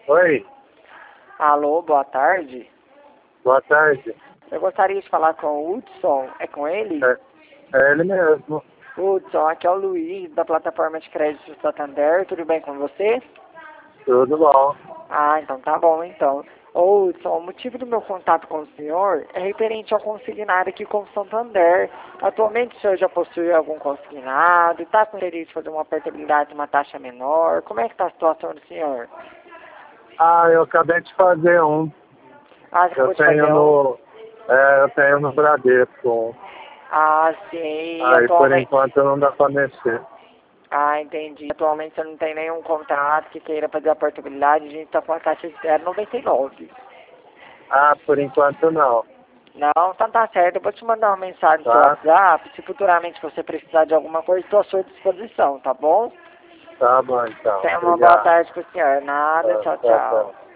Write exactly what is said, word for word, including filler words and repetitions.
Oi, Alô, boa tarde. boa tarde. Eu gostaria de falar com o Hudson. É com ele? É, é ele mesmo. Hudson, aqui é o Luiz, da plataforma de crédito Santander. Tudo bem com você? Tudo bom. Ah, então tá bom, então. Ô, Hudson, o motivo do meu contato com o senhor é referente ao consignado aqui com o Santander. Atualmente o senhor já possui algum consignado? Está com interesse de fazer uma portabilidade de uma taxa menor? Como é que está a situação do senhor? Ah, eu acabei de fazer um. Ah, você acabou Eu de fazer tenho um? no. É, eu tenho no Bradesco. Ah, sim. Aí por Atualmente... enquanto não dá pra mexer. Ah, entendi. Atualmente você não tem nenhum contrato que queira fazer a portabilidade, a gente está com a taxa de zero vírgula noventa e nove. Ah, por enquanto não. Não, então tá certo. Eu vou te mandar uma mensagem no seu Tá? WhatsApp. Se futuramente você precisar de alguma coisa, estou à sua disposição, tá bom? Tá bom então. Tenha uma boa Obrigado. tarde com o senhor. Nada, Tá, tchau, tá, tá. tchau.